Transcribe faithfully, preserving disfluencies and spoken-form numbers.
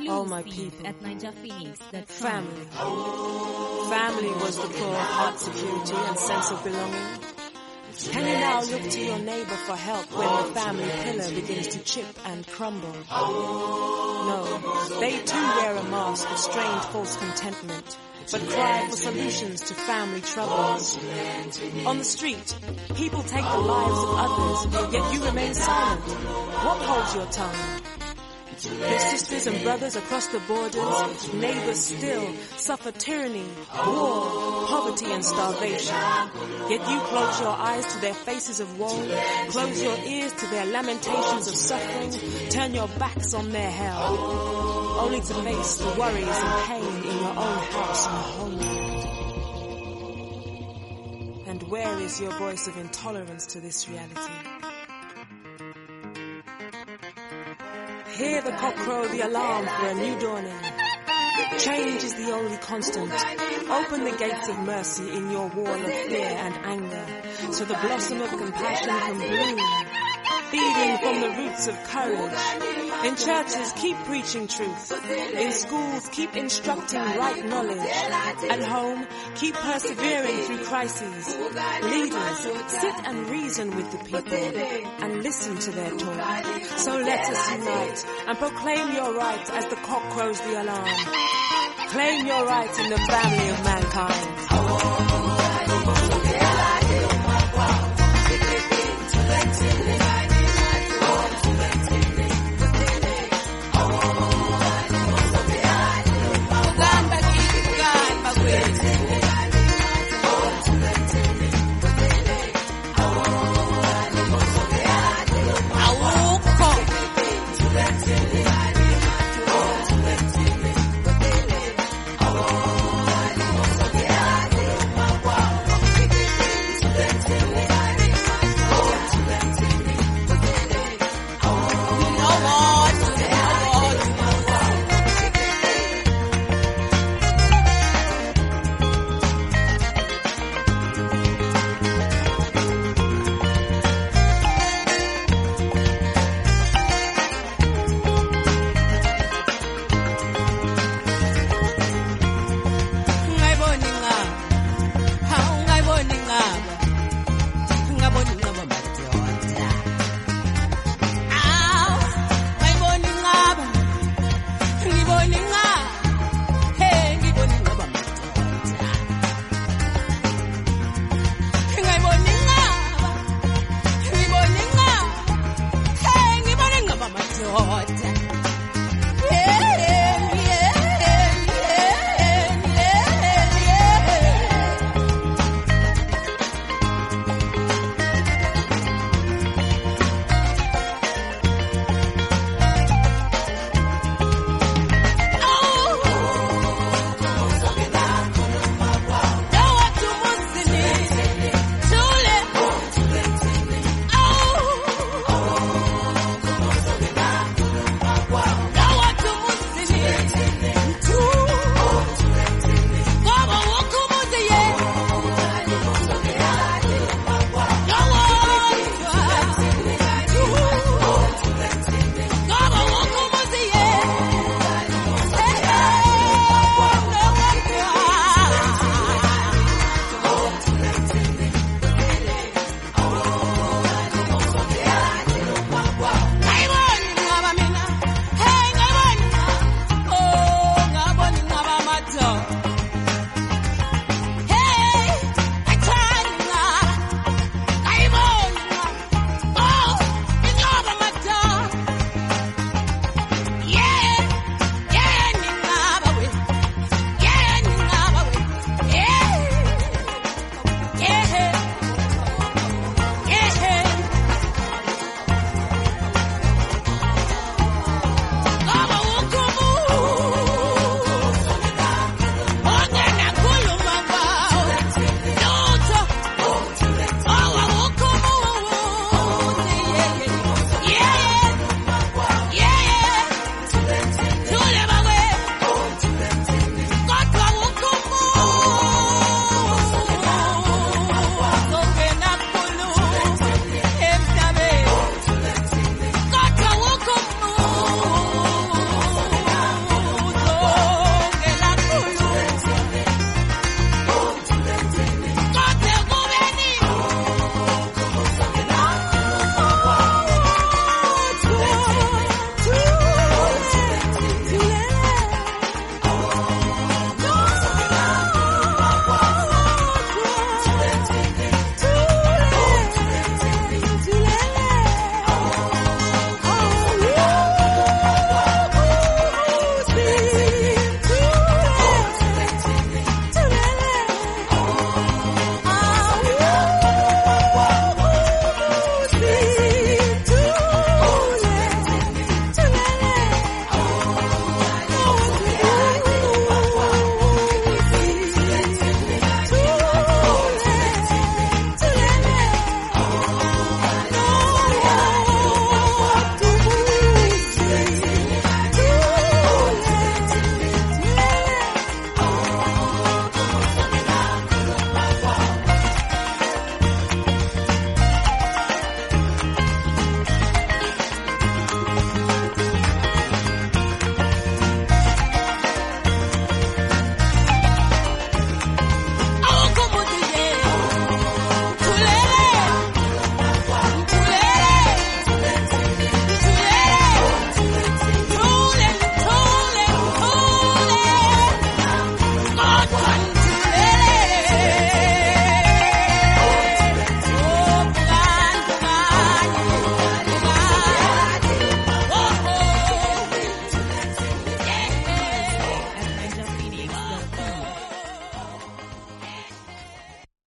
all my people. At Niger Phoenix. Family. Family was the core of heart security and sense of belonging. Can you now look to your neighbor for help when the family pillar begins to chip and crumble? No, they too wear a mask of strained false contentment, but cry for solutions to family troubles. On the street, people take the lives of others, yet you remain silent. What holds your tongue? Your sisters and brothers across the borders, neighbors still, suffer tyranny, war, poverty and starvation. Yet you close your eyes to their faces of woe, close your ears to their lamentations of suffering, turn your backs on their hell, only to face the worries and pain in your own house and homeland. And where is your voice of intolerance to this reality? Hear the cock crow the alarm for a new dawning. Change is the only constant. Open the gates of mercy in your wall of fear and anger, so the blossom of compassion can bloom, feeding from the roots of courage. In churches, keep preaching truth. In schools, keep instructing right knowledge. At home, keep persevering through crises. Leaders, sit and reason with the people and listen to their talk. So let us unite and proclaim your right as the cock crows the alarm. Claim your right in the family of mankind. Lord.